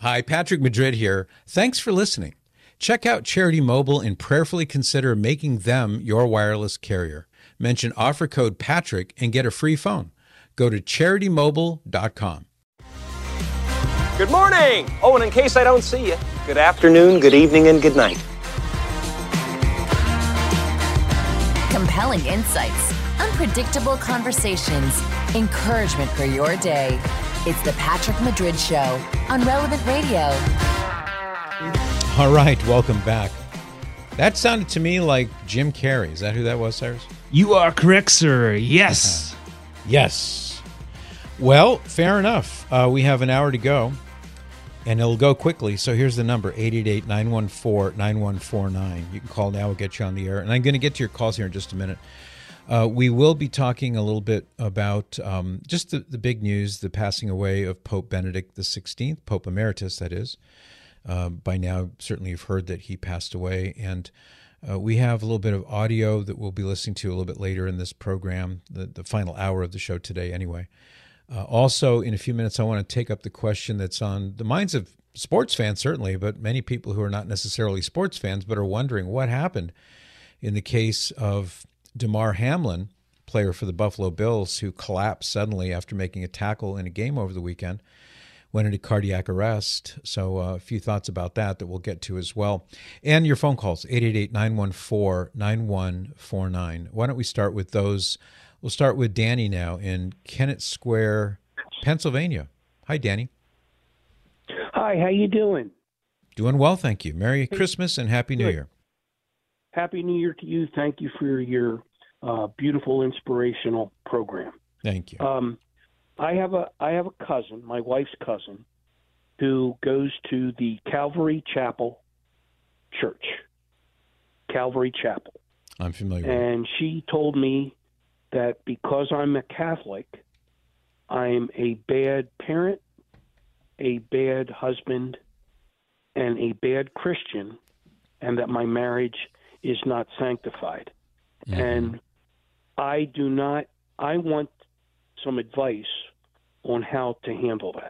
Hi, Patrick Madrid here. Thanks for listening. Check out Charity Mobile and prayerfully consider making them your wireless carrier. Mention offer code Patrick and get a free phone. Go to CharityMobile.com. Good morning! Oh, and in case I don't see you, good afternoon, good evening, and good night. Compelling insights, unpredictable conversations, encouragement for your day. It's the Patrick Madrid Show on Relevant Radio. All right, welcome back. That sounded to me like Jim Carrey. Is that who that was, Cyrus? You are correct, sir. Yes. Yes. Well, fair enough. We have an hour to go, and it'll go quickly. So here's the number, 888-914-9149. You can call now. We'll get you on the air. And I'm going to get to your calls here in just a minute. We will be talking a little bit about just the big news, the passing away of Pope Benedict XVI, Pope Emeritus, that is. By now, certainly you've heard that he passed away. And we have a little bit of audio that we'll be listening to a little bit later in this program, the final hour of the show today anyway. Also, in a few minutes, I want to take up the question that's on the minds of sports fans, certainly, but many people who are not necessarily sports fans but are wondering what happened in the case of Damar Hamlin, player for the Buffalo Bills, who collapsed suddenly after making a tackle in a game over the weekend, went into cardiac arrest. So a few thoughts about that we'll get to as well. And your phone calls, 888-914-9149. Why don't we start with those? We'll start with Danny now in Kennett Square, Pennsylvania. Hi, Danny. Hi, how you doing? Doing well, thank you. Merry Christmas and Happy New Year. Happy New Year to you. Thank you for your beautiful, inspirational program. Thank you. I have a cousin, my wife's cousin, who goes to the Calvary Chapel Church. Calvary Chapel. I'm familiar with And she told me that because I'm a Catholic, I'm a bad parent, a bad husband, and a bad Christian, and that my marriage is not sanctified. Mm-hmm. And I want some advice on how to handle that.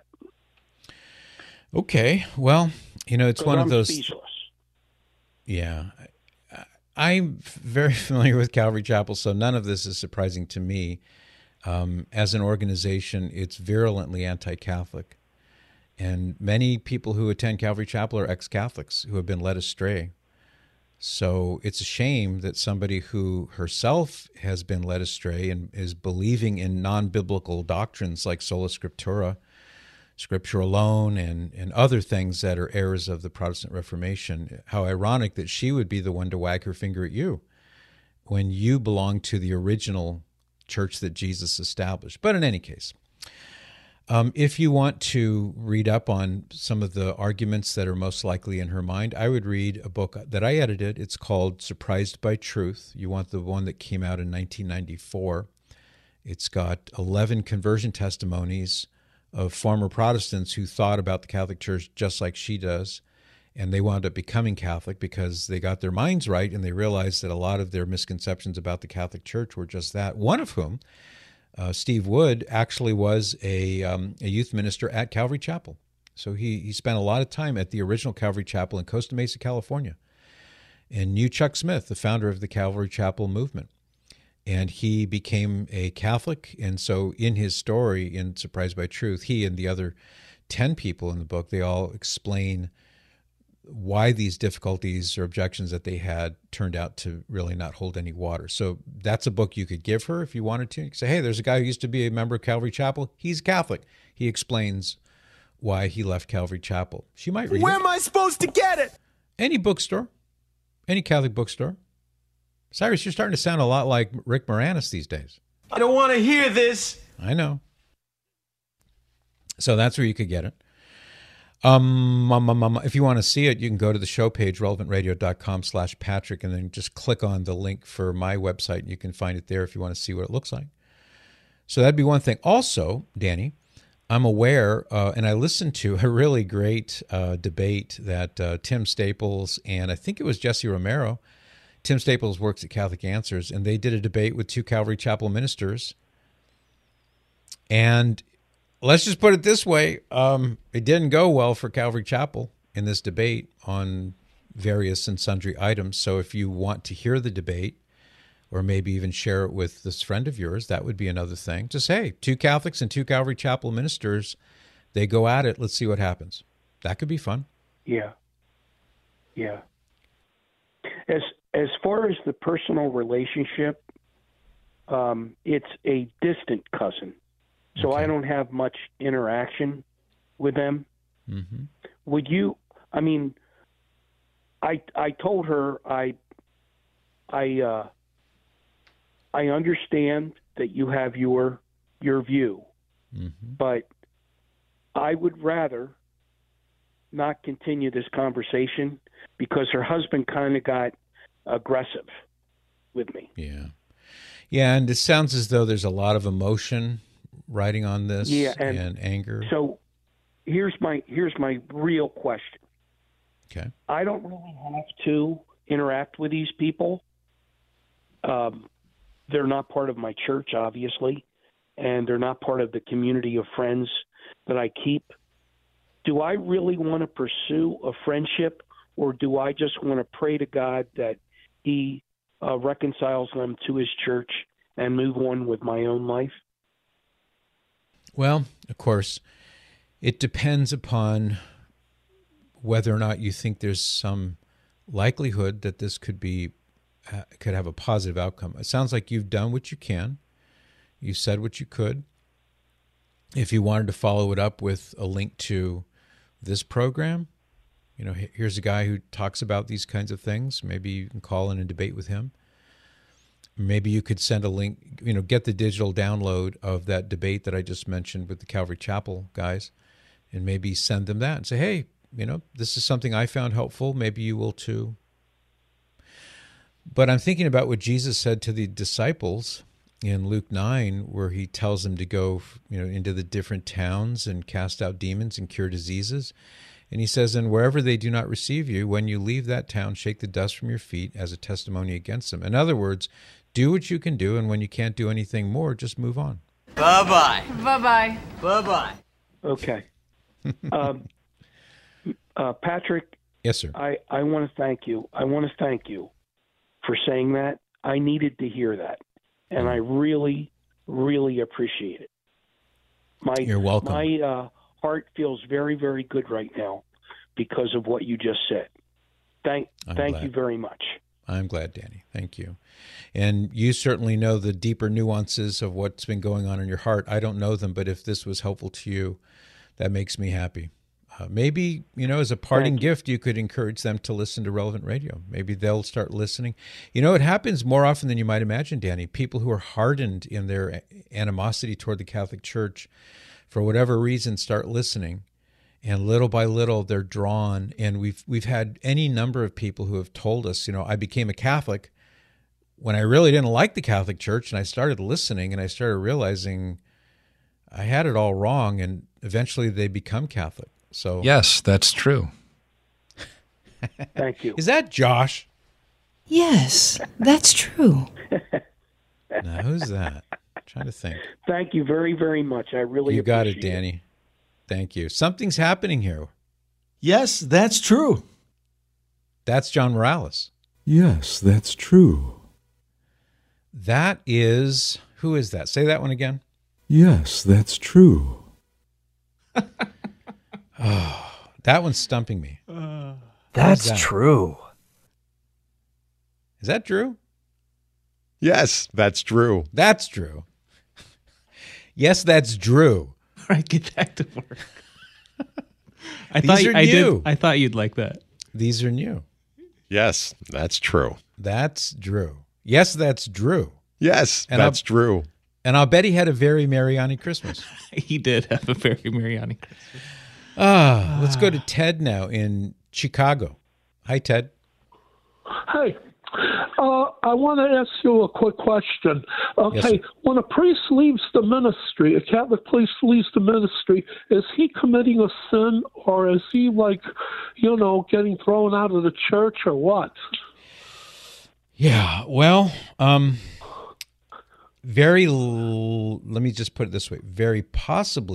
Okay. Well, it's one of those. Speechless. Yeah. I'm very familiar with Calvary Chapel, so none of this is surprising to me. As an organization, it's virulently anti-Catholic. And many people who attend Calvary Chapel are ex-Catholics who have been led astray. So it's a shame that somebody who herself has been led astray and is believing in non-biblical doctrines like sola scriptura, Scripture alone, and other things that are errors of the Protestant Reformation. How ironic that she would be the one to wag her finger at you when you belong to the original church that Jesus established. But in any case, if you want to read up on some of the arguments that are most likely in her mind, I would read a book that I edited. It's called Surprised by Truth. You want the one that came out in 1994. It's got 11 conversion testimonies of former Protestants who thought about the Catholic Church just like she does, and they wound up becoming Catholic because they got their minds right and they realized that a lot of their misconceptions about the Catholic Church were just that. One of whom, Steve Wood, actually was a youth minister at Calvary Chapel. So he spent a lot of time at the original Calvary Chapel in Costa Mesa, California, and knew Chuck Smith, the founder of the Calvary Chapel movement. And he became a Catholic. And so in his story, in Surprised by Truth, he and the other 10 people in the book, they all explain why these difficulties or objections that they had turned out to really not hold any water. So that's a book you could give her if you wanted to. You could say, hey, there's a guy who used to be a member of Calvary Chapel. He's Catholic. He explains why he left Calvary Chapel. She might read it. Where am I supposed to get it? Any bookstore. Any Catholic bookstore. Cyrus, you're starting to sound a lot like Rick Moranis these days. I don't want to hear this. I know. So that's where you could get it. If you want to see it, you can go to the show page, relevantradio.com/Patrick, and then just click on the link for my website, and you can find it there if you want to see what it looks like. So that'd be one thing. Also, Danny, I'm aware, and I listened to a really great debate that Tim Staples and I think it was Jesse Romero. Tim Staples works at Catholic Answers, and they did a debate with two Calvary Chapel ministers. And let's just put it this way. It didn't go well for Calvary Chapel in this debate on various and sundry items. So if you want to hear the debate, or maybe even share it with this friend of yours, that would be another thing. Just, hey, 2 Catholics and 2 Calvary Chapel ministers, they go at it. Let's see what happens. That could be fun. Yeah. Yeah. As far as the personal relationship, it's a distant cousin. So Okay. I don't have much interaction with them. Mm-hmm. Would you, I mean, I told her I understand that you have your view, Mm-hmm. but I would rather not continue this conversation because her husband kind of got aggressive with me. Yeah. Yeah, and it sounds as though there's a lot of emotion riding on this, Yeah, and anger. So here's my real question. Okay. I don't really have to interact with these people. They're not part of my church, obviously, and they're not part of the community of friends that I keep. Do I really want to pursue a friendship, or do I just want to pray to God that He reconciles them to His church and move on with my own life? Well, of course, it depends upon whether or not you think there's some likelihood that this could have a positive outcome. It sounds like you've done what you can. You said what you could. If you wanted to follow it up with a link to this program, here's a guy who talks about these kinds of things. Maybe you can call in and debate with him. Maybe you could send a link, get the digital download of that debate that I just mentioned with the Calvary Chapel guys, and maybe send them that and say, hey, this is something I found helpful. Maybe you will too. But I'm thinking about what Jesus said to the disciples in Luke 9, where he tells them to go, into the different towns and cast out demons and cure diseases. And he says, and wherever they do not receive you, when you leave that town, shake the dust from your feet as a testimony against them. In other words, do what you can do, and when you can't do anything more, just move on. Bye-bye. Bye-bye. Bye-bye. Okay. Patrick, Yes, sir. I want to thank you. I want to thank you for saying that. I needed to hear that, and I really, really appreciate it. You're welcome. My heart feels very, very good right now because of what you just said. Thank glad. you very much. I'm glad, Danny. Thank you. And you certainly know the deeper nuances of what's been going on in your heart. I don't know them, but if this was helpful to you, that makes me happy. Maybe, as a parting gift, you could encourage them to listen to Relevant Radio. Maybe they'll start listening. It happens more often than you might imagine, Danny. People who are hardened in their animosity toward the Catholic Church, for whatever reason, start listening. And little by little, they're drawn. And we've had any number of people who have told us, I became a Catholic when I really didn't like the Catholic Church, and I started listening, and I started realizing I had it all wrong, and eventually they become Catholic. So yes, that's true. Thank you. Is that Josh? Yes, that's true. Now, who's that? I'm trying to think. Thank you very, very much. I really You got it, appreciate Danny. Thank you. Something's happening here. Yes, that's true. That's John Morales. Yes, that's true. That is, who is that? Say that one again. Yes, that's true. Oh, that one's stumping me. That's that? true. Is that Drew? Yes, that's Drew. That's Drew. Yes, that's Drew. All right, get back to work. I thought you'd like that. These are new. Yes, that's true. That's Drew. Yes, that's Drew. Yes, And that's Drew. And I'll bet he had a very Mariani Christmas. He did have a very Mariani Christmas. Let's go to Ted now in Chicago. Hi, Ted. Hey, I want to ask you a quick question. Okay, Yes, when a priest leaves the ministry, a Catholic priest leaves the ministry, is he committing a sin, or is he getting thrown out of the church, or what? Yeah, well, let me just put it this way. Very possibly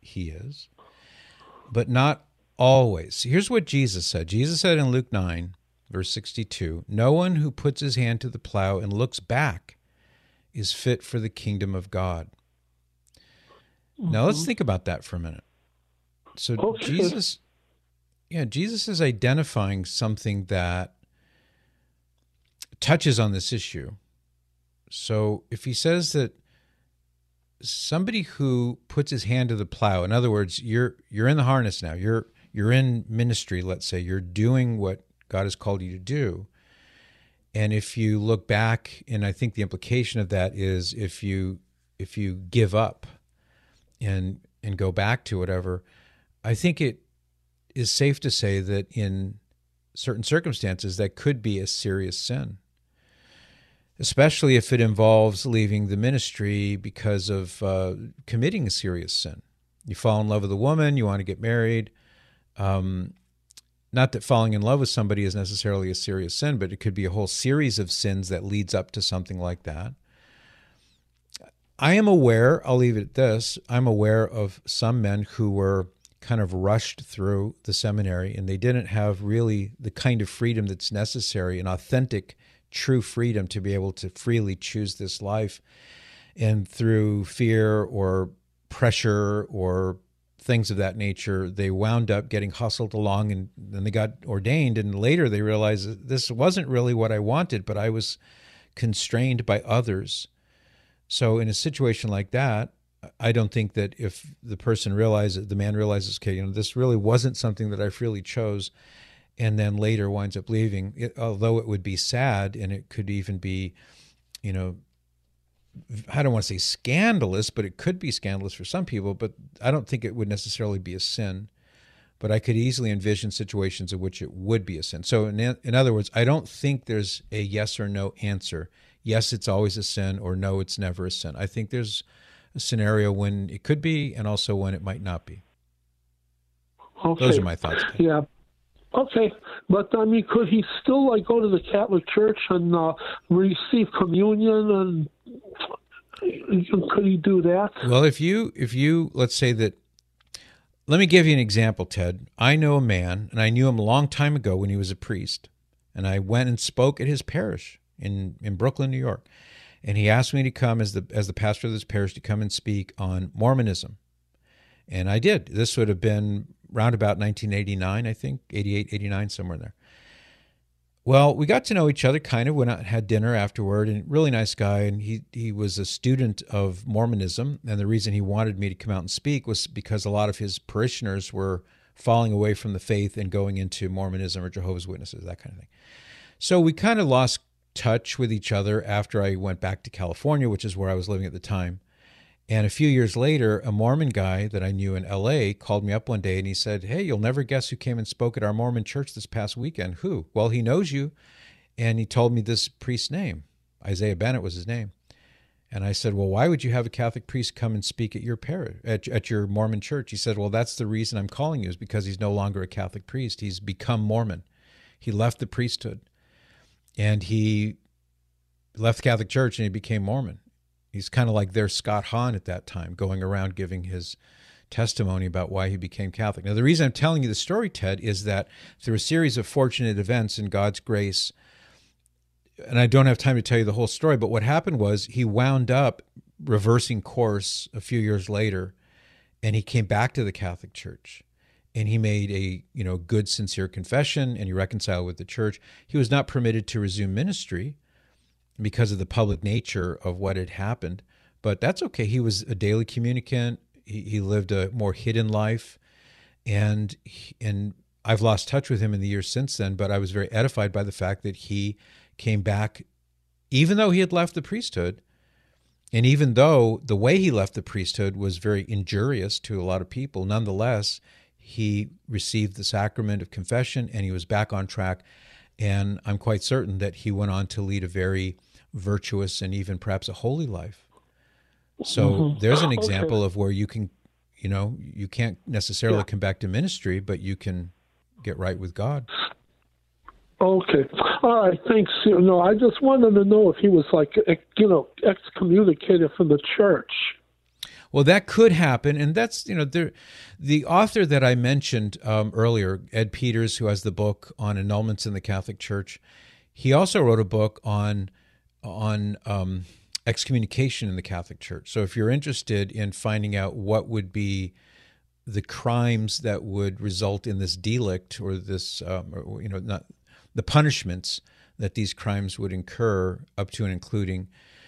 he is, but not always. Here's what Jesus said. Jesus said in Luke 9, verse 62, "No one who puts his hand to the plow and looks back is fit for the kingdom of God." Now let's think about that for a minute. So Jesus is identifying something that touches on this issue. So if he says that somebody who puts his hand to the plow, in other words, you're in the harness now, you're in ministry, let's say, you're doing what God has called you to do. And if you look back, and I think the implication of that is if you give up and go back to whatever, I think it is safe to say that in certain circumstances that could be a serious sin, especially if it involves leaving the ministry because of committing a serious sin. You fall in love with a woman, you want to get married. Not that falling in love with somebody is necessarily a serious sin, but it could be a whole series of sins that leads up to something like that. I am aware, I'll leave it at this, I'm aware of some men who were kind of rushed through the seminary and they didn't have really the kind of freedom that's necessary, an authentic, true freedom to be able to freely choose this life. And through fear or pressure or things of that nature, they wound up getting hustled along, and then they got ordained, and later they realized that this wasn't really what I wanted, but I was constrained by others. So in a situation like that, I don't think that if the man realizes, okay, this really wasn't something that I freely chose, and then later winds up leaving, although it would be sad, and it could even be, I don't want to say scandalous, but it could be scandalous for some people, but I don't think it would necessarily be a sin. But I could easily envision situations in which it would be a sin. So in other words, I don't think there's a yes or no answer. Yes, it's always a sin, or no, it's never a sin. I think there's a scenario when it could be and also when it might not be. Okay. Those are my thoughts. Ted. Yeah. Okay. But, could he still, go to the Catholic Church and receive communion, and could he do that? Well, if you, let's say that, let me give you an example, Ted. I know a man, and I knew him a long time ago when he was a priest, and I went and spoke at his parish in Brooklyn, New York. And he asked me to come as the pastor of this parish to come and speak on Mormonism. And I did. This would have been around about 1989, I think, 88, 89, somewhere there. Well, we got to know each other, kind of, went out and had dinner afterward, and really nice guy. And he was a student of Mormonism. And the reason he wanted me to come out and speak was because a lot of his parishioners were falling away from the faith and going into Mormonism or Jehovah's Witnesses, that kind of thing. So we kind of lost touch with each other after I went back to California, which is where I was living at the time. And a few years later, a Mormon guy that I knew in L.A. called me up one day and he said, "Hey, you'll never guess who came and spoke at our Mormon church this past weekend." "Who?" "Well, he knows you." And he told me this priest's name. Isaiah Bennett was his name. And I said, "Well, why would you have a Catholic priest come and speak at your parish, at your Mormon church?" He said, "Well, that's the reason I'm calling you, is because he's no longer a Catholic priest. He's become Mormon. He left the priesthood. And he left the Catholic Church and he became Mormon." He's kind of like their Scott Hahn at that time, going around giving his testimony about why he became Catholic. Now, the reason I'm telling you the story, Ted, is that through a series of fortunate events and God's grace, and I don't have time to tell you the whole story, but what happened was he wound up reversing course a few years later, and he came back to the Catholic Church. And he made a good, sincere confession, and he reconciled with the church. He was not permitted to resume ministry because of the public nature of what had happened, but that's okay. He was a daily communicant. He lived a more hidden life, and I've lost touch with him in the years since then, but I was very edified by the fact that he came back, even though he had left the priesthood, and even though the way he left the priesthood was very injurious to a lot of people, nonetheless, he received the sacrament of confession, and he was back on track. And I'm quite certain that he went on to lead a very virtuous and even perhaps a holy life. So there's an example of where you can, you can't necessarily come back to ministry, but you can get right with God. Okay. All right. Thanks. I just wanted to know if he was excommunicated from the church. Well, that could happen, and that's, the author that I mentioned earlier, Ed Peters, who has the book on annulments in the Catholic Church. He also wrote a book on excommunication in the Catholic Church. So if you're interested in finding out what would be the crimes that would result in this delict, or this, not the punishments that these crimes would incur, up to and including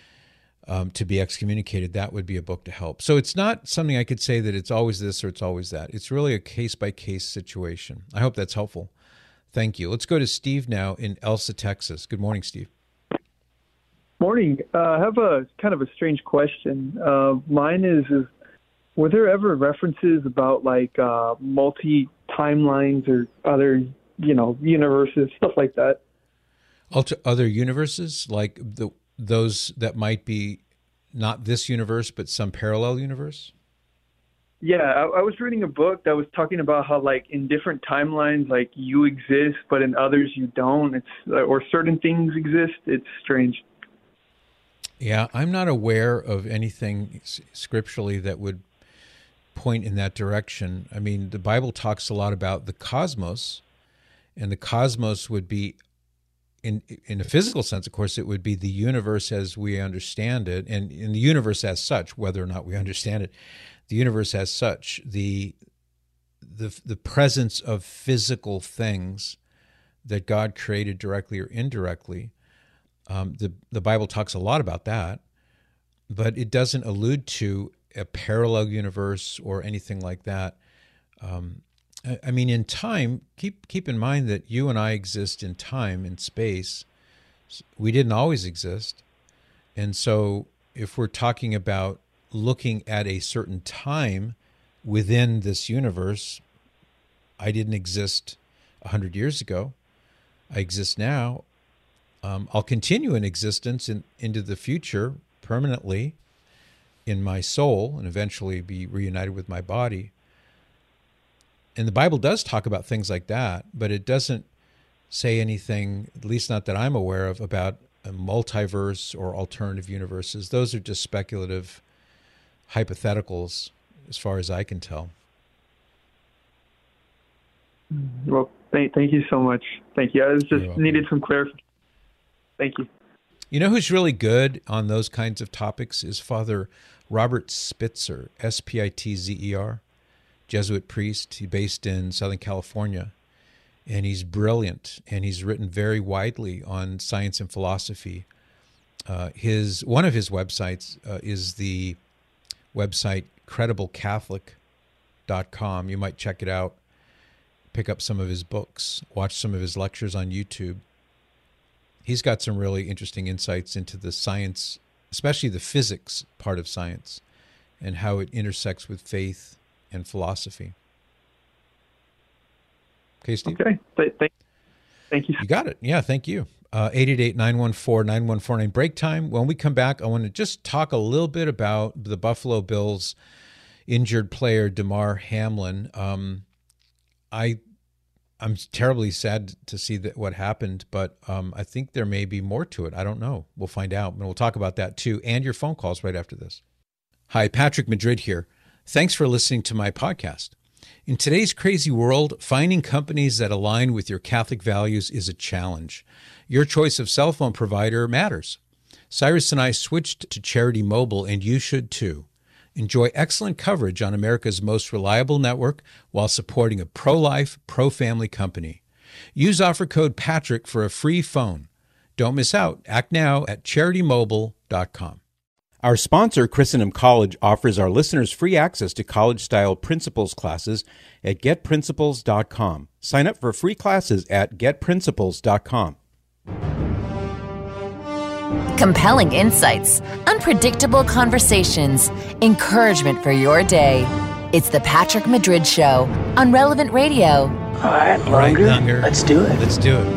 to be excommunicated, that would be a book to help. So it's not something I could say that it's always this or it's always that. It's really a case-by-case situation. I hope that's helpful. Thank you. Let's go to Steve now in Elsa, Texas. Good morning, Steve. Morning. I have a kind of a strange question. Mine is were there ever references about like multi-timelines or other, universes, stuff like that? Other universes, like those that might be not this universe, but some parallel universe? Yeah, I was reading a book that was talking about how, like, in different timelines, like, you exist, but in others you don't. Or certain things exist. It's strange. Yeah, I'm not aware of anything scripturally that would point in that direction. I mean, the Bible talks a lot about the cosmos, and the cosmos would be, in a physical sense, of course, it would be the universe as we understand it, and in the universe as such, whether or not we understand it, the universe as such, the presence of physical things that God created directly or indirectly. The Bible talks a lot about that, but it doesn't allude to a parallel universe or anything like that. I mean, in time, keep in mind that you and I exist in time and space. We didn't always exist. And so if we're talking about looking at a certain time within this universe, I didn't exist 100 years ago. I exist now. I'll continue in existence into the future permanently in my soul and eventually be reunited with my body. And the Bible does talk about things like that, but it doesn't say anything, at least not that I'm aware of, about a multiverse or alternative universes. Those are just speculative hypotheticals as far as I can tell. Well, thank you so much. Thank you. I just needed some clarification. Thank you. You know who's really good on those kinds of topics is Father Robert Spitzer, Spitzer, Jesuit priest. He's based in Southern California, and he's brilliant, and he's written very widely on science and philosophy. One of his websites is the website crediblecatholic.com. You might check it out, pick up some of his books, watch some of his lectures on YouTube. He's got some really interesting insights into the science, especially the physics part of science, and how it intersects with faith and philosophy. Okay, Steve? Okay. Thank you. You got it. Yeah, thank you. 888-914-9149. Break time. When we come back, I want to just talk a little bit about the Buffalo Bills injured player Damar Hamlin. I'm terribly sad to see what happened, but I think there may be more to it. I don't know. We'll find out, and we'll talk about that too, and your phone calls right after this. Hi, Patrick Madrid here. Thanks for listening to my podcast. In today's crazy world, finding companies that align with your Catholic values is a challenge. Your choice of cell phone provider matters. Cyrus and I switched to Charity Mobile, and you should too. Enjoy excellent coverage on America's most reliable network while supporting a pro-life, pro-family company. Use offer code PATRICK for a free phone. Don't miss out. Act now at CharityMobile.com. Our sponsor, Christendom College, offers our listeners free access to college-style principles classes at GetPrinciples.com. Sign up for free classes at GetPrinciples.com. Compelling insights, unpredictable conversations, encouragement for your day. It's the Patrick Madrid Show on Relevant Radio. All right, Lunger. Let's do it. Let's do it.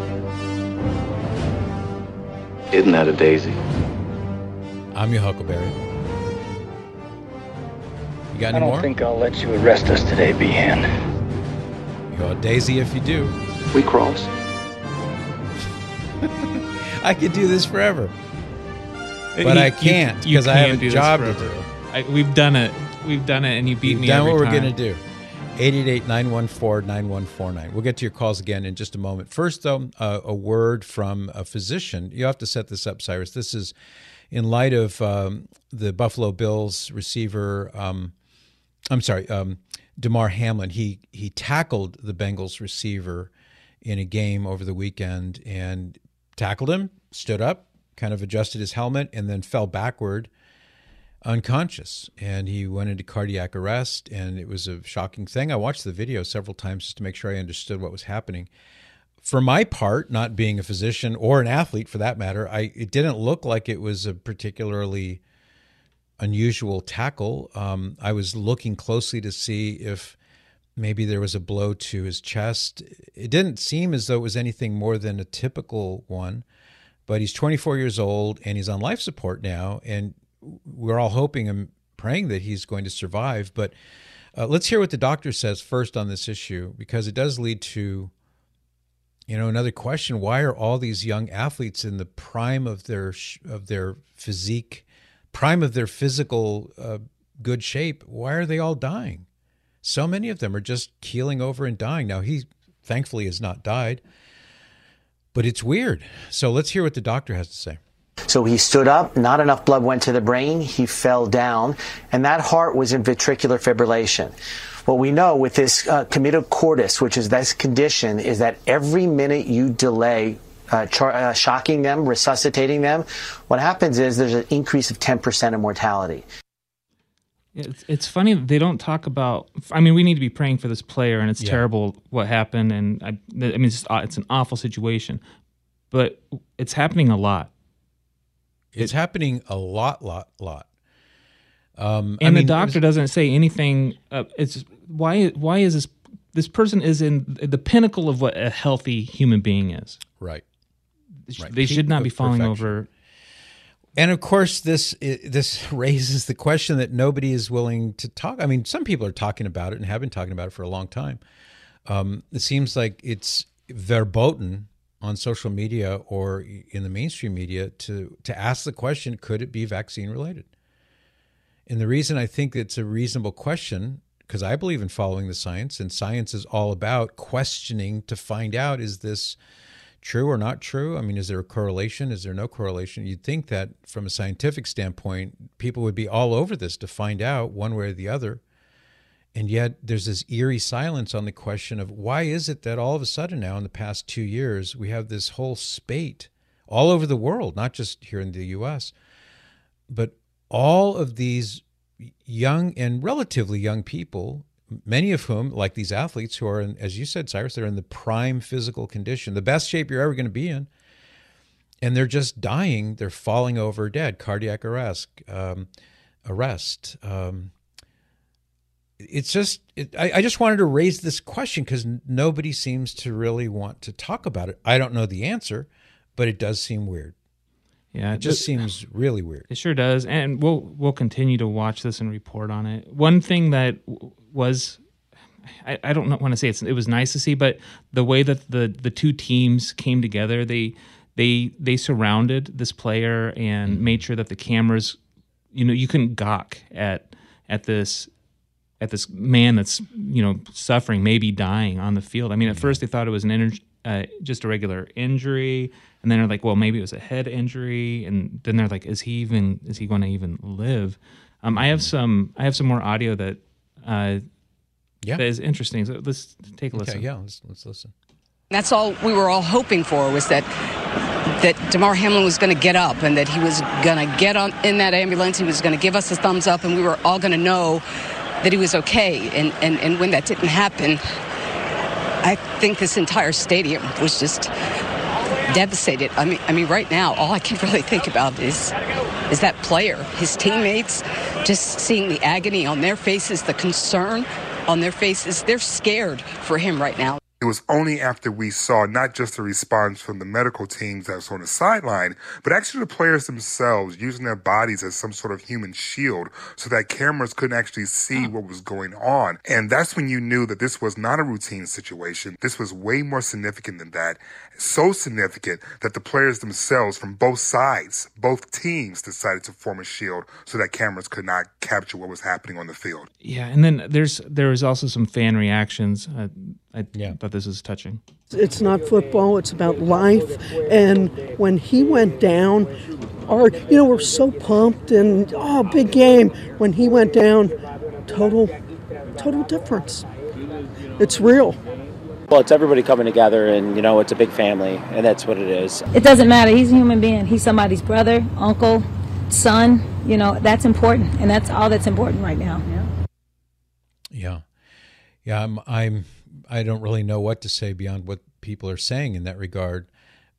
Isn't that a daisy? I'm your Huckleberry. You got any more? I don't think I'll let you arrest us today, Behan. You're a daisy if you do. We cross. I could do this forever. But I can't because I have a job to do. We've done it. And you beat me every time. We've done what we're going to do. 888-914-9149. We'll get to your calls again in just a moment. First, though, a word from a physician. You have to set this up, Cyrus. This is in light of the Buffalo Bills receiver. Damar Hamlin. He tackled the Bengals receiver in a game over the weekend and tackled him, stood up, kind of adjusted his helmet, and then fell backward, unconscious. And he went into cardiac arrest, and it was a shocking thing. I watched the video several times just to make sure I understood what was happening. For my part, not being a physician or an athlete for that matter, it didn't look like it was a particularly unusual tackle. I was looking closely to see if maybe there was a blow to his chest. It didn't seem as though it was anything more than a typical one, but he's 24 years old and he's on life support now, and we're all hoping and praying that he's going to survive. But let's hear what the doctor says first on this issue, because it does lead to, another question. Why are all these young athletes in the prime of their physique, prime of their physical good shape, why are they all dying? So many of them are just keeling over and dying. Now, he thankfully has not died, but it's weird. So let's hear what the doctor has to say. So he stood up, not enough blood went to the brain, he fell down, and that heart was in ventricular fibrillation. What we know with this committed cordis, which is this condition, is that every minute you delay shocking them, resuscitating them, what happens is there's an increase of 10% in mortality. It's funny that they don't talk about. I mean, we need to be praying for this player, and it's terrible what happened. And I mean, it's an awful situation, but it's happening a lot. It's happening a lot. And the doctor doesn't say anything. It's why is this person is in the pinnacle of what a healthy human being is. Right. They should not be falling over. And of course, this raises the question that nobody is willing to talk. I mean, some people are talking about it and have been talking about it for a long time. It seems like it's verboten on social media or in the mainstream media to ask the question, could it be vaccine related? And the reason I think it's a reasonable question, because I believe in following the science, and science is all about questioning to find out, is this true or not true? I mean, is there a correlation? Is there no correlation? You'd think that from a scientific standpoint, people would be all over this to find out one way or the other. And yet there's this eerie silence on the question of why is it that all of a sudden now in the past 2 years, we have this whole spate all over the world, not just here in the U.S., but all of these young and relatively young people, many of whom, like these athletes who are, in, as you said, Cyrus, they're in the prime physical condition, the best shape you're ever going to be in, and they're just dying. They're falling over dead, cardiac arrest. It's just, I just wanted to raise this question because nobody seems to really want to talk about it. I don't know the answer, but it does seem weird. Yeah, it just seems really weird. It sure does, and we'll continue to watch this and report on it. One thing that was, I don't want to say it was nice to see, but the way that the two teams came together, they surrounded this player and made sure that the cameras, you couldn't gawk at this man that's suffering, maybe dying on the field. I mean, at first they thought it was just a regular injury, and then they're like, well, maybe it was a head injury, and then they're like, is he going to even live? I have some more audio that that is interesting. So let's take a listen. Okay, yeah, let's listen. That's all we were all hoping for, was that Damar Hamlin was going to get up and that he was going to get on in that ambulance. He was going to give us a thumbs up, and we were all going to know that he was okay. And when that didn't happen, I think this entire stadium was just devastated. I mean, right now, all I can really think about is that player, his teammates, just seeing the agony on their faces, the concern on their faces. They're scared for him right now. It was only after we saw not just the response from the medical teams that was on the sideline, but actually the players themselves using their bodies as some sort of human shield so that cameras couldn't actually see what was going on. And that's when you knew that this was not a routine situation. This was way more significant than that. So significant that the players themselves from both sides, both teams, decided to form a shield so that cameras could not capture what was happening on the field. Yeah, and then there was also some fan reactions. I thought this was touching. It's not football, it's about life. And when he went down, we're so pumped and, big game. When he went down, total difference. It's real. Well, it's everybody coming together, and, it's a big family, and that's what it is. It doesn't matter. He's a human being. He's somebody's brother, uncle, son. That's important, and that's all that's important right now. Yeah. I don't really know what to say beyond what people are saying in that regard.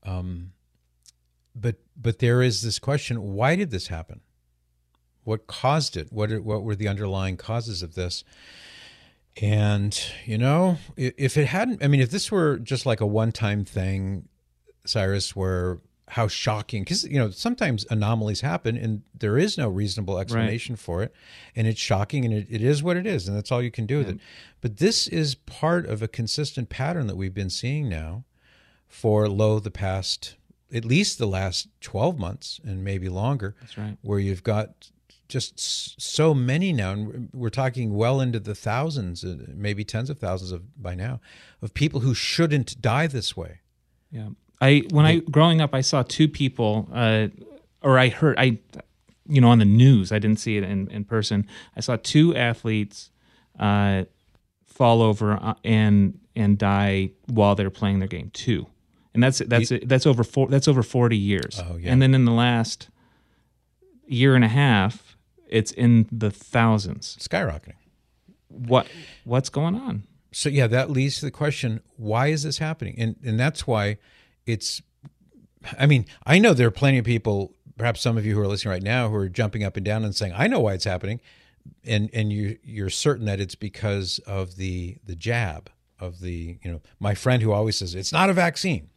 But there is this question: why did this happen? What caused it? What were the underlying causes of this? And if it hadn't, if this were just like a one-time thing, Cyrus, where how shocking, because sometimes anomalies happen and there is no reasonable explanation for it, and it's shocking, and it is what it is, and that's all you can do with it. But this is part of a consistent pattern that we've been seeing now for at least the last 12 months and maybe longer. That's right. Where you've got just so many now, and we're talking well into the thousands, maybe tens of thousands by now, of people who shouldn't die this way. Yeah. Growing up, I saw two people, or I heard, on the news, I didn't see it in person. I saw two athletes fall over and die while they're playing their game. Two, and that's over 40 years. Oh, yeah. And then in the last year and a half, it's in the thousands, skyrocketing. What's going on? So yeah, that leads to the question: why is this happening? And that's why it's. I know there are plenty of people, perhaps some of you who are listening right now, who are jumping up and down and saying, "I know why it's happening," and you're certain that it's because of the jab of the my friend who always says it's not a vaccine.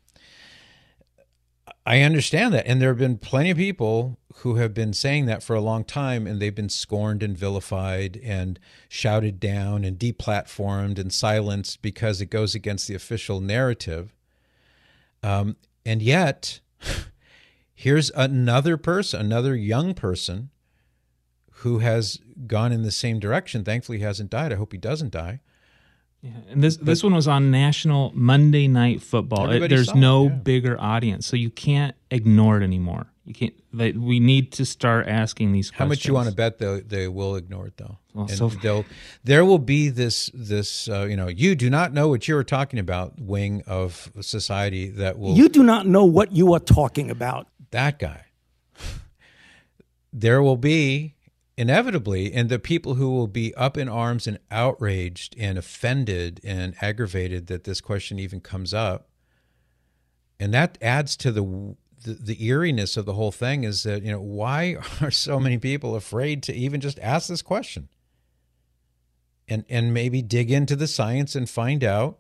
I understand that, and there have been plenty of people who have been saying that for a long time, and they've been scorned and vilified and shouted down and deplatformed and silenced because it goes against the official narrative. And yet, here's another young person who has gone in the same direction. Thankfully, he hasn't died. I hope he doesn't die. Yeah, and this one was on national Monday Night Football. There's no bigger audience, so you can't ignore it anymore. You can't. We need to start asking these questions. How much you want to bet they will ignore it though? Well, and there will be this you do not know what you are talking about wing of society that will. You do not know what you are talking about. That guy. There will be. Inevitably, and the people who will be up in arms and outraged and offended and aggravated that this question even comes up, and that adds to the eeriness of the whole thing, is that why are so many people afraid to even just ask this question and maybe dig into the science and find out,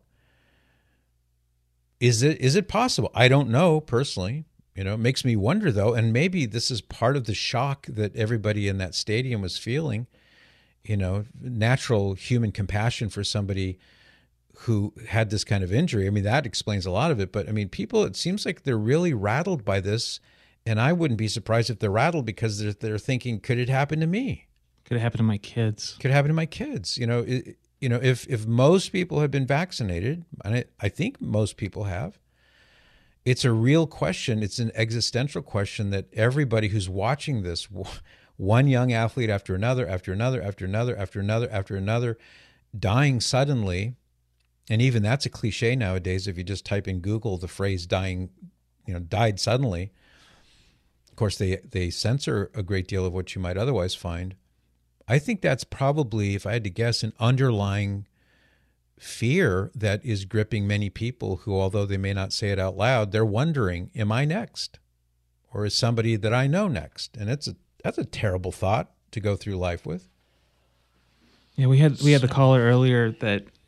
is it possible? I don't know personally. It makes me wonder, though, and maybe this is part of the shock that everybody in that stadium was feeling, natural human compassion for somebody who had this kind of injury. That explains a lot of it. But, people, it seems like they're really rattled by this, and I wouldn't be surprised if they're rattled because they're thinking, could it happen to me? Could it happen to my kids? Could it happen to my kids? If most people have been vaccinated, and I think most people have, it's a real question. It's an existential question that everybody who's watching this, one young athlete after another, after another, after another, after another, after another, dying suddenly, and even that's a cliche nowadays. If you just type in Google the phrase "dying," died suddenly. Of course, they censor a great deal of what you might otherwise find. I think that's probably, if I had to guess, an underlying fear that is gripping many people who, although they may not say it out loud, they're wondering, am I next? Or is somebody that I know next? And that's a terrible thought to go through life with. Yeah, we had the caller earlier that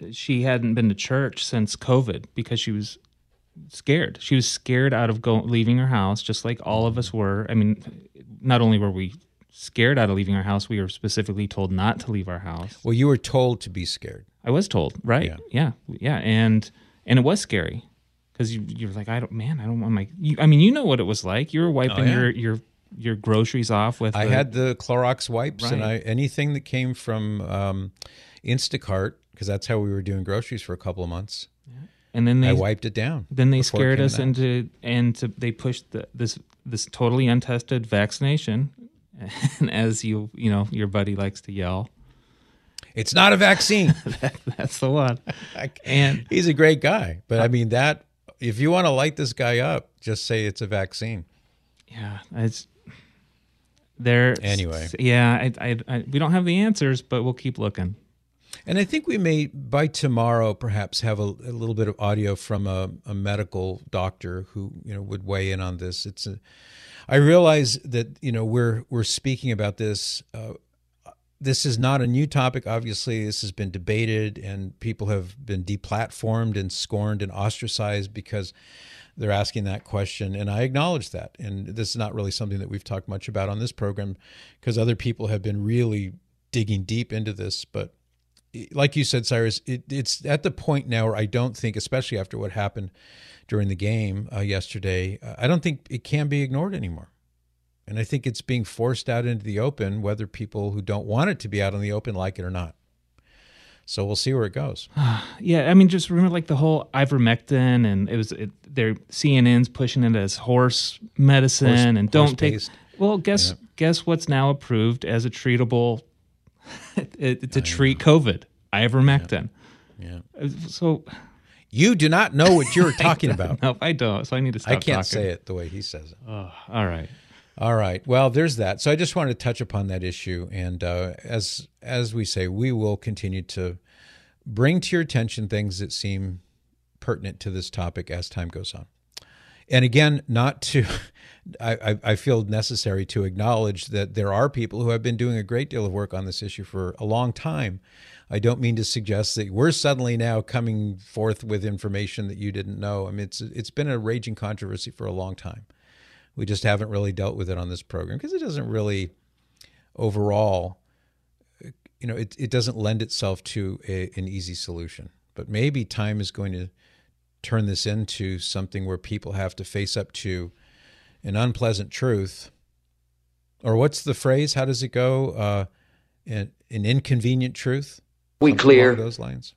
she hadn't been to church since COVID because she was scared. She was scared out of leaving her house, just like all of us were. I mean, not only were we scared out of leaving our house, we were specifically told not to leave our house. Well, you were told to be scared. I was told, right? Yeah. And it was scary because you're like, I don't want my. You know what it was like. You were wiping your groceries off with. I had the Clorox wipes, Right. and anything that came from Instacart, because that's how we were doing groceries for a couple of months. And then I wiped it down. Then they before it scared came us out. they pushed this totally untested vaccination, and as your buddy likes to yell, it's not a vaccine. That's the one. And he's a great guy, but I mean that if you want to light this guy up, just say it's a vaccine. Yeah, it's there. Anyway, yeah, we don't have the answers, but we'll keep looking. And I think we may, by tomorrow, perhaps have a little bit of audio from a medical doctor who would weigh in on this. I realize that we're speaking about this. This is not a new topic. Obviously, this has been debated, and people have been deplatformed and scorned and ostracized because they're asking that question. And I acknowledge that. And this is not really something that we've talked much about on this program because other people have been really digging deep into this, but. Like you said, Cyrus, it's at the point now where I don't think, especially after what happened during the game yesterday, I don't think it can be ignored anymore. And I think it's being forced out into the open, whether people who don't want it to be out in the open like it or not. So we'll see where it goes. Yeah, I mean, just remember like the whole ivermectin, and they're CNN's pushing it as horse medicine, and don't take. Well, guess what's now approved as a treatable. To treat COVID, ivermectin. Yeah. So you do not know what you're talking about. No, I don't. So I need to stop. I can't talking. say it the way he says it. Oh, all right. All right. Well, there's that. So I just wanted to touch upon that issue, and as we say, we will continue to bring to your attention things that seem pertinent to this topic as time goes on. And again, I feel necessary to acknowledge that there are people who have been doing a great deal of work on this issue for a long time. I don't mean to suggest that we're suddenly now coming forth with information that you didn't know. I mean, it's been a raging controversy for a long time. We just haven't really dealt with it on this program because it doesn't really, overall, it doesn't lend itself to an easy solution. But maybe time is going to turn this into something where people have to face up to an unpleasant truth. Or what's the phrase? How does it go? An inconvenient truth? We clear. Along those lines.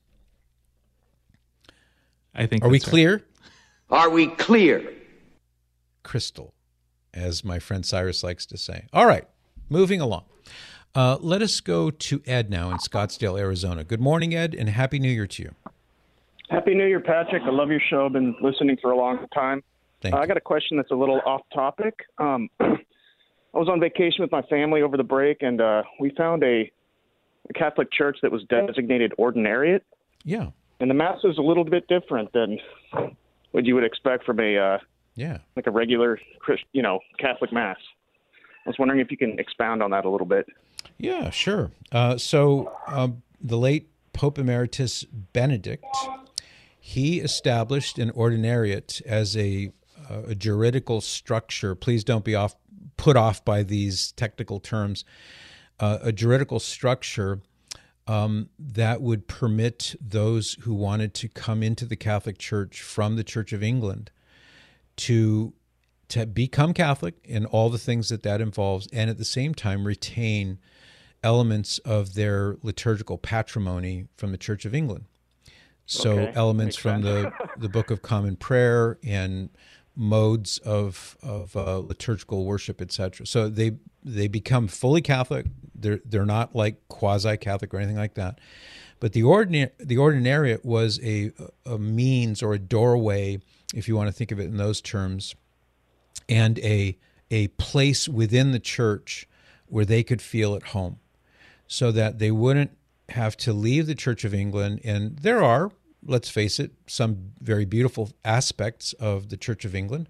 I think. Are we clear? Are we clear? Crystal, as my friend Cyrus likes to say. All right, moving along. Let us go to Ed now in Scottsdale, Arizona. Good morning, Ed, and Happy New Year to you. Happy New Year, Patrick. I love your show. I've been listening for a long time. I got a question that's a little off topic. I was on vacation with my family over the break, and we found a Catholic church that was designated ordinariate. Yeah. And the Mass is a little bit different than what you would expect from a like a regular Catholic Mass. I was wondering if you can expound on that a little bit. Yeah, sure. So the late Pope Emeritus Benedict, he established an ordinariate as a juridical structure. Please don't be put off by these technical terms. A juridical structure that would permit those who wanted to come into the Catholic Church from the Church of England to become Catholic and all the things that involves, and at the same time retain elements of their liturgical patrimony from the Church of England. So elements from the Book of Common Prayer and modes of liturgical worship, etc. So they become fully Catholic. They're not like quasi-Catholic or anything like that. But the ordinariate was a means or a doorway, if you want to think of it in those terms, and a place within the church where they could feel at home, so that they wouldn't have to leave the Church of England. And there are, let's face it, some very beautiful aspects of the Church of England.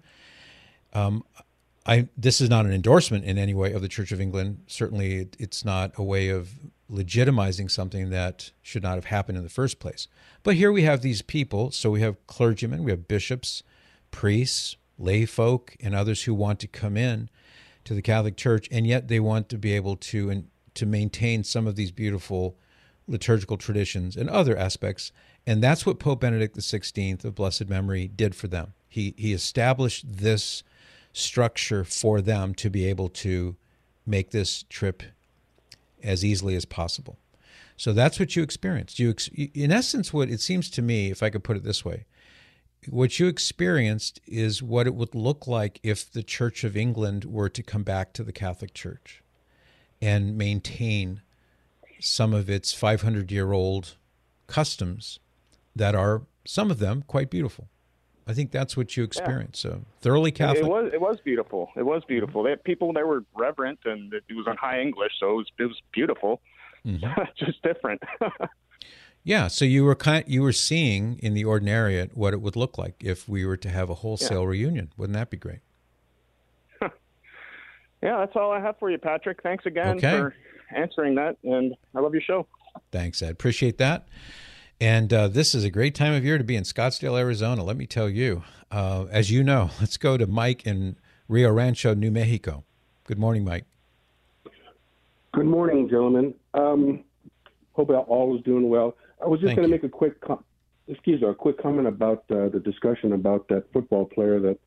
This is not an endorsement in any way of the Church of England. Certainly, it's not a way of legitimizing something that should not have happened in the first place. But here we have these people. So we have clergymen, we have bishops, priests, lay folk, and others who want to come in to the Catholic Church, and yet they want to be able to maintain some of these beautiful liturgical traditions and other aspects. And that's what Pope Benedict XVI of blessed memory did for them. He established this structure for them to be able to make this trip as easily as possible. So that's what you experienced. In essence, what it seems to me, if I could put it this way, what you experienced is what it would look like if the Church of England were to come back to the Catholic Church and maintain some of its 500-year-old customs that are, some of them, quite beautiful. I think that's what you experienced. So thoroughly Catholic. It was beautiful. It was beautiful. They had people that were reverent, and it was on high English, so it was beautiful. Mm-hmm. Just different. Yeah. So you were seeing in the ordinariate what it would look like if we were to have a wholesale reunion. Wouldn't that be great? Yeah, that's all I have for you, Patrick. Thanks again for answering that, and I love your show. Thanks, Ed. Appreciate that. And this is a great time of year to be in Scottsdale, Arizona. Let me tell you, as you know, let's go to Mike in Rio Rancho, New Mexico. Good morning, Mike. Good morning, gentlemen. Hope all is doing well. I was just going to make a quick comment about the discussion about that football player that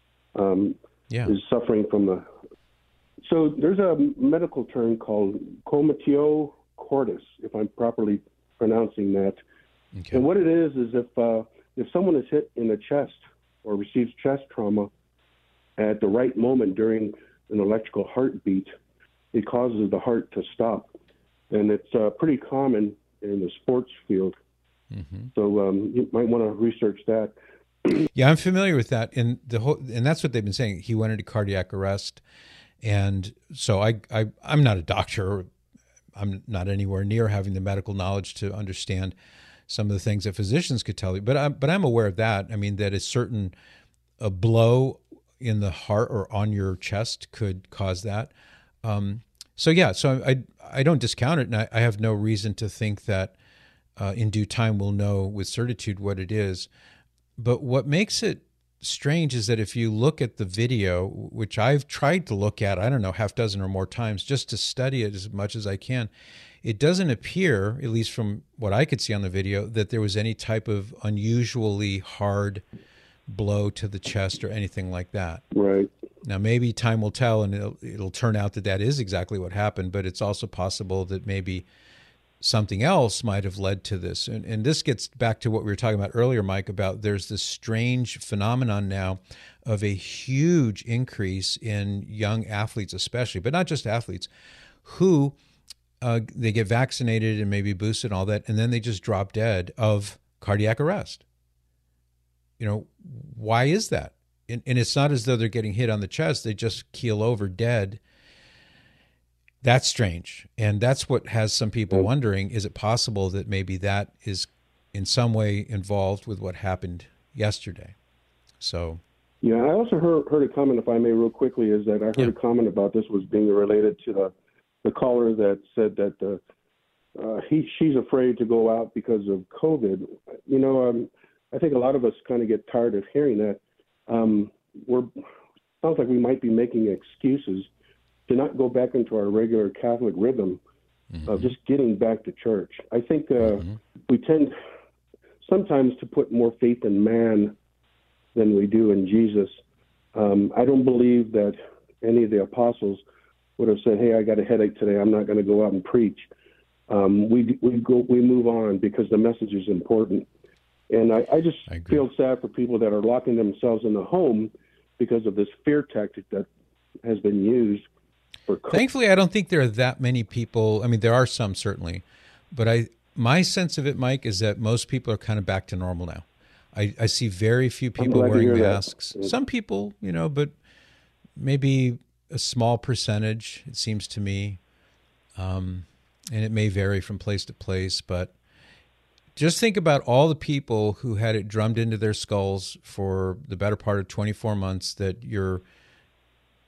is suffering from the. So there's a medical term called comatose cordis, if I'm properly pronouncing that. Okay. And what it is if someone is hit in the chest or receives chest trauma at the right moment during an electrical heartbeat, it causes the heart to stop. And it's pretty common in the sports field. Mm-hmm. So you might want to research that. Yeah, I'm familiar with that. And that's what they've been saying. He went into cardiac arrest. And so I'm not a doctor. I'm not anywhere near having the medical knowledge to understand some of the things that physicians could tell you. But I'm aware of that. I mean, that a blow in the heart or on your chest could cause that. So I don't discount it, and I have no reason to think that in due time we'll know with certitude what it is. But what makes it strange is that if you look at the video, which I've tried to look at, I don't know, half dozen or more times, just to study it as much as I can, it doesn't appear, at least from what I could see on the video, that there was any type of unusually hard blow to the chest or anything like that. Right. Now, maybe time will tell, and it'll turn out that is exactly what happened, but it's also possible that maybe something else might have led to this. And this gets back to what we were talking about earlier, Mike, about there's this strange phenomenon now of a huge increase in young athletes especially, but not just athletes, who they get vaccinated and maybe boosted and all that, and then they just drop dead of cardiac arrest. Why is that? And it's not as though they're getting hit on the chest. They just keel over dead. That's strange. And that's what has some people wondering, is it possible that maybe that is in some way involved with what happened yesterday? So. Yeah, I also heard a comment, if I may, real quickly, is that I heard a comment about this was being related to the caller that said that she's afraid to go out because of COVID. I think a lot of us kind of get tired of hearing that. Sounds like we might be making excuses to not go back into our regular Catholic rhythm of just getting back to church. I think we tend sometimes to put more faith in man than we do in Jesus. I don't believe that any of the apostles would have said, "Hey, I got a headache today. I'm not going to go out and preach." We move on because the message is important. And I just feel sad for people that are locking themselves in the home because of this fear tactic that has been used. Thankfully, I don't think there are that many people. I mean, there are some certainly, but my sense of it, Mike, is that most people are kind of back to normal now. I see very few people wearing masks. Some people, but maybe a small percentage, it seems to me. And it may vary from place to place, but just think about all the people who had it drummed into their skulls for the better part of 24 months that your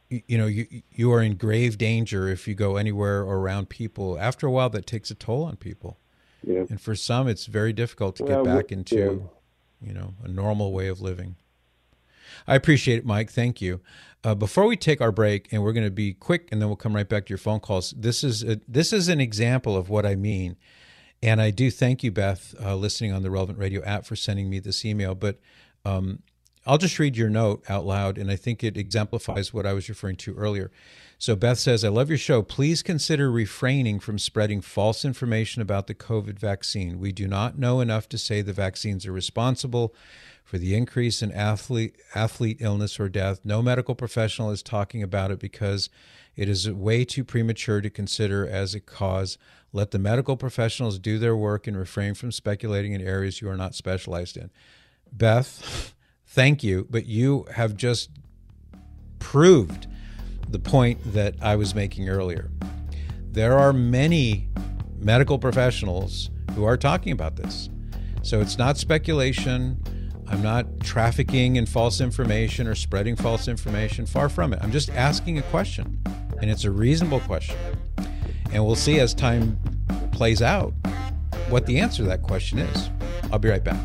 you are in grave danger if you go anywhere or around people. After a while, that takes a toll on people. Yeah. And for some, it's very difficult to get back into, a normal way of living. I appreciate it, Mike. Thank you. Before we take our break, and we're going to be quick, and then we'll come right back to your phone calls. This is an example of what I mean. And I do thank you, Beth, listening on the Relevant Radio app, for sending me this email. But I'll just read your note out loud, and I think it exemplifies what I was referring to earlier. So Beth says, I love your show. Please consider refraining from spreading false information about the COVID vaccine. We do not know enough to say the vaccines are responsible for the increase in athlete illness or death. No medical professional is talking about it because it is way too premature to consider as a cause. Let the medical professionals do their work and refrain from speculating in areas you are not specialized in. Beth, thank you, but you have just proved the point that I was making earlier. There are many medical professionals who are talking about this. So it's not speculation. I'm not trafficking in false information or spreading false information. Far from it. I'm just asking a question, and it's a reasonable question. And we'll see as time plays out what the answer to that question is. I'll be right back.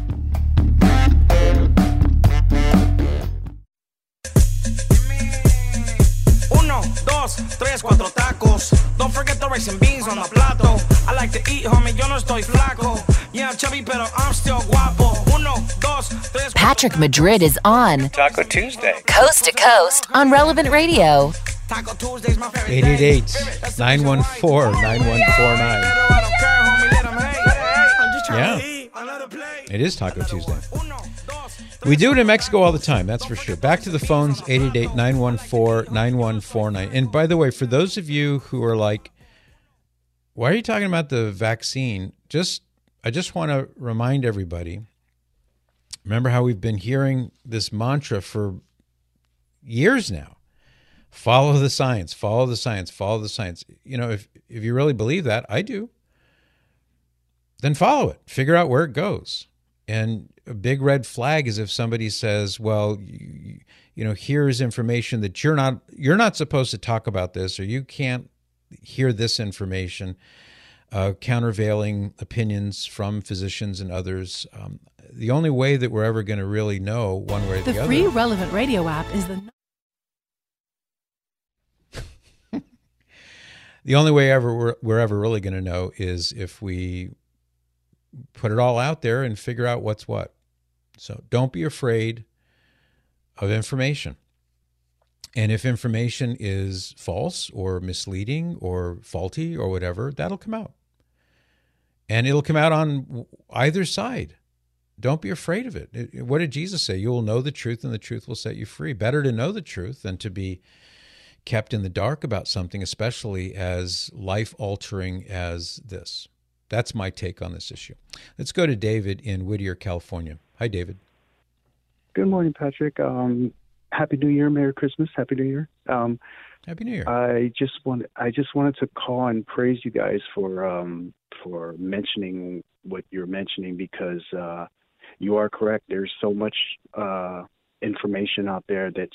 Uno, dos, tres, cuatro tacos. Don't forget the rice and beans on the plato. I like to eat, homie, yo no estoy flaco. Yeah, I'm chubby, pero I'm still guapo. Uno, dos, tres. Patrick Madrid is on Taco Tuesday, Coast to Coast on Relevant Radio. 888-914-9149. Yeah, it is Taco Tuesday. We do it in Mexico all the time, that's for sure. Back to the phones, 888-914-9149. And by the way, for those of you who are like, why are you talking about the vaccine? I just want to remind everybody, remember how we've been hearing this mantra for years now. Follow the science, follow the science, follow the science. If you really believe that, I do, then follow it. Figure out where it goes. And a big red flag is if somebody says, well, here's information that you're not supposed to talk about this, or you can't hear this information, countervailing opinions from physicians and others. The only way that we're ever going to really know one way or the other. The free Relevant Radio app is the The only way we're ever really going to know is if we put it all out there and figure out what's what. So don't be afraid of information. And if information is false or misleading or faulty or whatever, that'll come out. And it'll come out on either side. Don't be afraid of it. What did Jesus say? You will know the truth, and the truth will set you free. Better to know the truth than to be kept in the dark about something, especially as life-altering as this. That's my take on this issue. Let's go to David in Whittier, California. Hi, David. Good morning, Patrick. Happy New Year, Merry Christmas, Happy New Year. Happy New Year. I just wanted to call and praise you guys for mentioning what you're mentioning, because you are correct. There's so much information out there that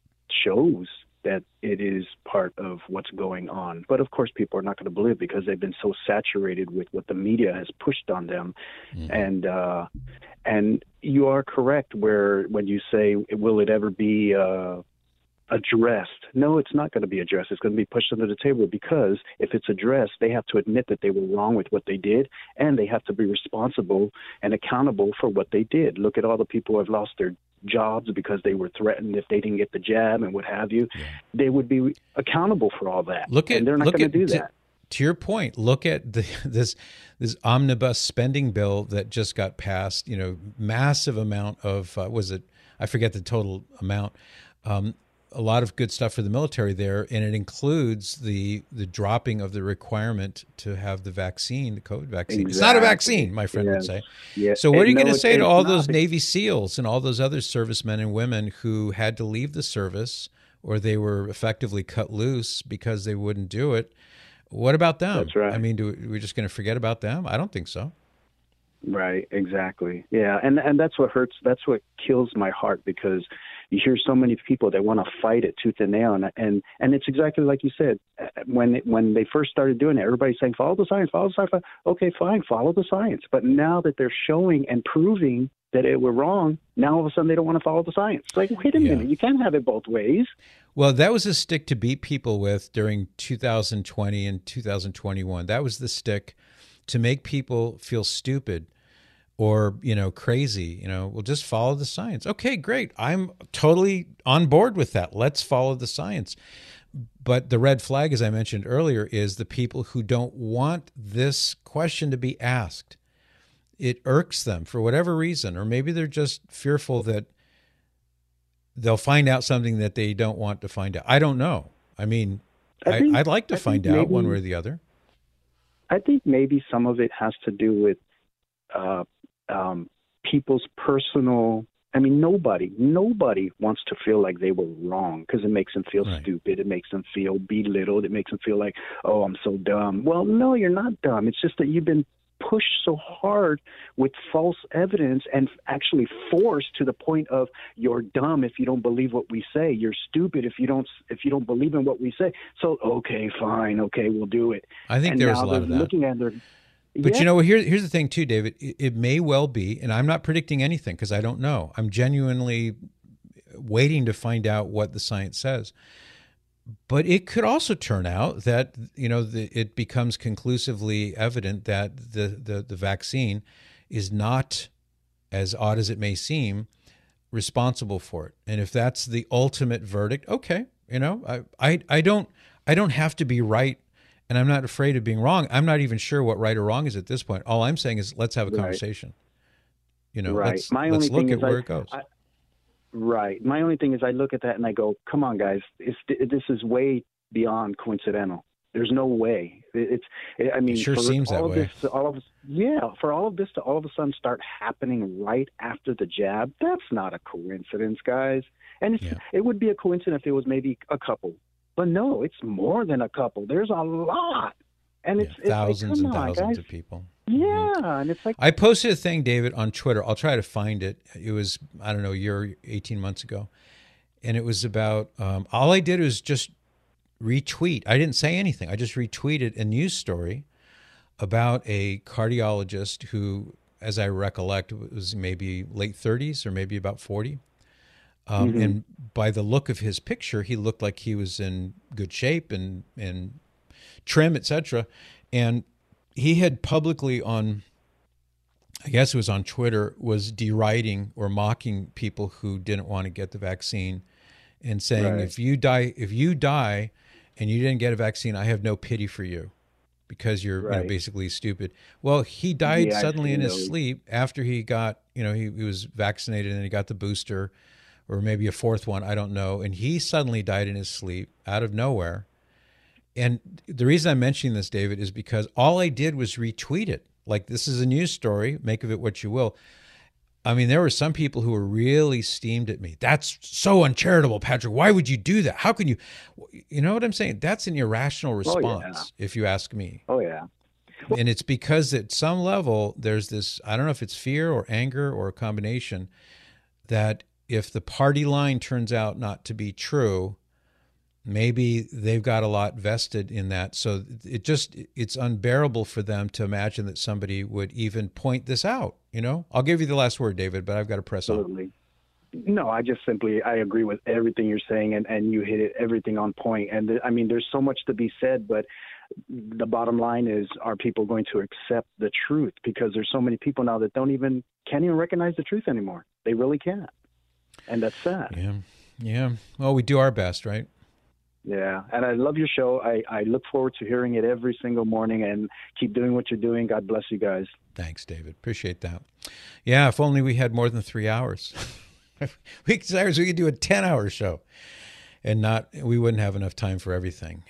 shows that it is part of what's going on. But of course, people are not going to believe, because they've been so saturated with what the media has pushed on them. Mm-hmm. And you are correct when you say, will it ever be addressed? No, it's not going to be addressed. It's going to be pushed under the table, because if it's addressed, they have to admit that they were wrong with what they did, and they have to be responsible and accountable for what they did. Look at all the people who have lost their jobs because they were threatened if they didn't get the jab and what have you. Yeah. They would be accountable for all that. And they're not going to do that. To your point, look at this omnibus spending bill that just got passed. Massive amount of I forget the total amount. A lot of good stuff for the military there, and it includes the dropping of the requirement to have the vaccine, the COVID vaccine. Exactly. It's not a vaccine, my friend would say. Yeah. So what are you going to say to all those Navy SEALs and all those other servicemen and women who had to leave the service, or they were effectively cut loose because they wouldn't do it? What about them? That's right. I mean, we're just going to forget about them? I don't think so. Right, exactly. Yeah, and that's what hurts. That's what kills my heart, because you hear so many people that want to fight it tooth and nail, and it's exactly like you said. When they first started doing it, everybody's saying follow the science, follow the science. Okay, fine, follow the science. But now that they're showing and proving that it were wrong, now all of a sudden they don't want to follow the science. It's like, wait a minute, you can't have it both ways. Well, that was a stick to beat people with during 2020 and 2021. That was the stick to make people feel stupid or, crazy. We'll just follow the science. Okay, great. I'm totally on board with that. Let's follow the science. But the red flag, as I mentioned earlier, is the people who don't want this question to be asked. It irks them for whatever reason, or maybe they're just fearful that they'll find out something that they don't want to find out. I don't know. I mean, I'd like to find out one way or the other. I think maybe some of it has to do with people's personal. I mean, nobody wants to feel like they were wrong, because it makes them feel stupid. It makes them feel belittled. It makes them feel like, oh, I'm so dumb. Well, no, you're not dumb. It's just that you've been pushed so hard with false evidence and actually forced to the point of you're dumb if you don't believe what we say. You're stupid if you don't believe in what we say. So, okay, fine. Okay, we'll do it. I think there's a lot of that. Looking at their, but here's the thing too, David. It may well be, and I'm not predicting anything because I don't know. I'm genuinely waiting to find out what the science says. But it could also turn out that, it becomes conclusively evident that the vaccine is not, as odd as it may seem, responsible for it. And if that's the ultimate verdict, okay, I don't have to be right, and I'm not afraid of being wrong. I'm not even sure what right or wrong is at this point. All I'm saying is let's have a conversation. Let's look at where it goes. Right. My only thing is I look at that and I go, come on, guys, this is way beyond coincidental. There's no way. It sure seems that way. For all of this to all of a sudden start happening right after the jab, that's not a coincidence, guys. And it would be a coincidence if it was maybe a couple. But no, it's more than a couple. There's a lot. And it's thousands like, and thousands guys. Of people. Yeah, and it's like, I posted a thing, David, on Twitter. I'll try to find it. It was, I don't know, a year, 18 months ago. And it was about, all I did was just retweet. I didn't say anything. I just retweeted a news story about a cardiologist who, as I recollect, was maybe late 30s or maybe about 40. And by the look of his picture, he looked like he was in good shape and trim, etc. And he had publicly on, I guess it was on Twitter, was deriding or mocking people who didn't want to get the vaccine and saying, if you die and you didn't get a vaccine, I have no pity for you because you're basically stupid. Well, he died suddenly in his sleep after he got, he was vaccinated and he got the booster or maybe a fourth one, I don't know. And he suddenly died in his sleep out of nowhere. And the reason I'm mentioning this, David, is because all I did was retweet it. Like, this is a news story. Make of it what you will. I mean, there were some people who were really steamed at me. That's so uncharitable, Patrick. Why would you do that? How can you? You know what I'm saying? That's an irrational response, if you ask me. Oh, yeah. And it's because at some level, there's this, I don't know if it's fear or anger or a combination, that if the party line turns out not to be true, maybe they've got a lot vested in that. So it's unbearable for them to imagine that somebody would even point this out. I'll give you the last word, David, but I've got to press on. No, I agree with everything you're saying, and you hit everything on point. And there's so much to be said, but the bottom line is, are people going to accept the truth? Because there's so many people now that can't even recognize the truth anymore. They really can't. And that's sad. Yeah. Well, we do our best, right? Yeah, and I love your show. I look forward to hearing it every single morning, and keep doing what you're doing. God bless you guys. Thanks, David. Appreciate that. Yeah, if only we had more than 3 hours. We could do a 10-hour show, and we wouldn't have enough time for everything.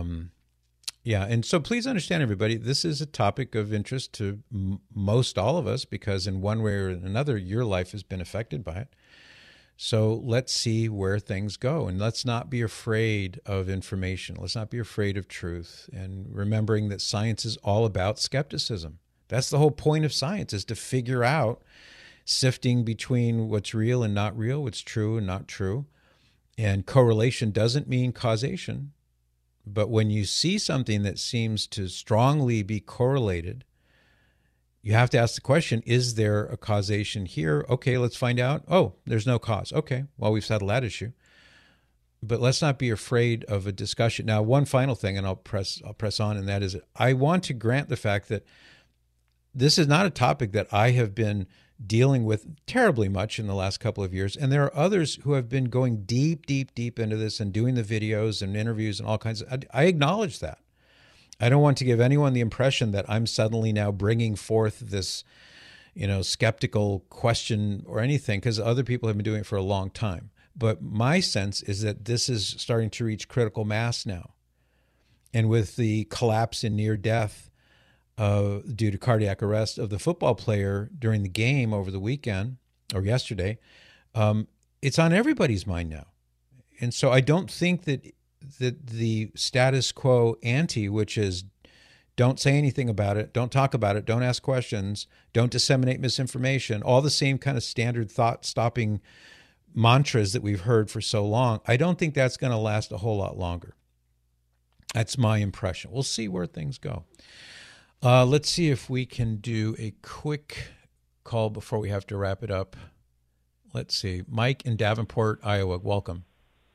And so please understand, everybody, this is a topic of interest to most all of us, because in one way or another, your life has been affected by it. So let's see where things go, and let's not be afraid of information. Let's not be afraid of truth, and remembering that science is all about skepticism. That's the whole point of science, is to figure out, sifting between what's real and not real, what's true and not true. And correlation doesn't mean causation. But when you see something that seems to strongly be correlated, you have to ask the question, is there a causation here? Okay, let's find out. Oh, there's no cause. Okay, well, we've settled that issue. But let's not be afraid of a discussion. Now, one final thing, and I'll press on, and that is, I want to grant the fact that this is not a topic that I have been dealing with terribly much in the last couple of years. And there are others who have been going deep, deep, deep into this and doing the videos and interviews and all kinds of, I acknowledge that. I don't want to give anyone the impression that I'm suddenly now bringing forth this, skeptical question or anything, because other people have been doing it for a long time. But my sense is that this is starting to reach critical mass now. And with the collapse in near death due to cardiac arrest of the football player during the game over the weekend or yesterday, it's on everybody's mind now. And so I don't think that the status quo ante, which is don't say anything about it, don't talk about it, don't ask questions, don't disseminate misinformation, all the same kind of standard thought-stopping mantras that we've heard for so long, I don't think that's going to last a whole lot longer. That's my impression. We'll see where things go. Let's see if we can do a quick call before we have to wrap it up. Let's see. Mike in Davenport, Iowa, welcome.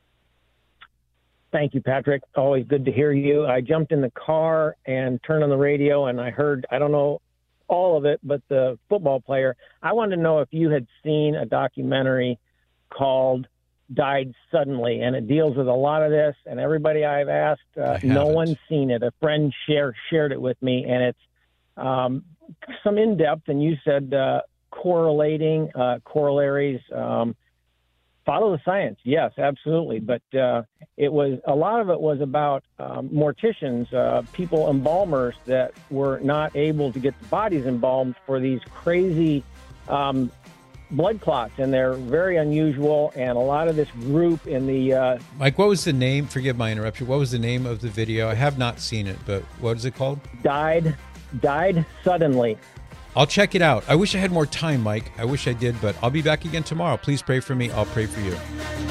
Thank you, Patrick. Always good to hear you. I jumped in the car and turned on the radio, and I heard, I don't know all of it, but the football player. I wanted to know if you had seen a documentary called Died Suddenly, and it deals with a lot of this, and everybody I've asked, no one's seen it. A friend shared it with me, and it's some in-depth, and you said correlating, corollaries, follow the science. Yes, absolutely. But it was, a lot of it was about morticians, people, embalmers that were not able to get the bodies embalmed for these crazy blood clots, and they're very unusual. And a lot of this group in the Mike, what was the name? Forgive my interruption. What was the name of the video? I have not seen it, but what is it called? Died Suddenly. I'll check it out. I wish I had more time, Mike. I wish I did, but I'll be back again tomorrow. Please pray for me. I'll pray for you.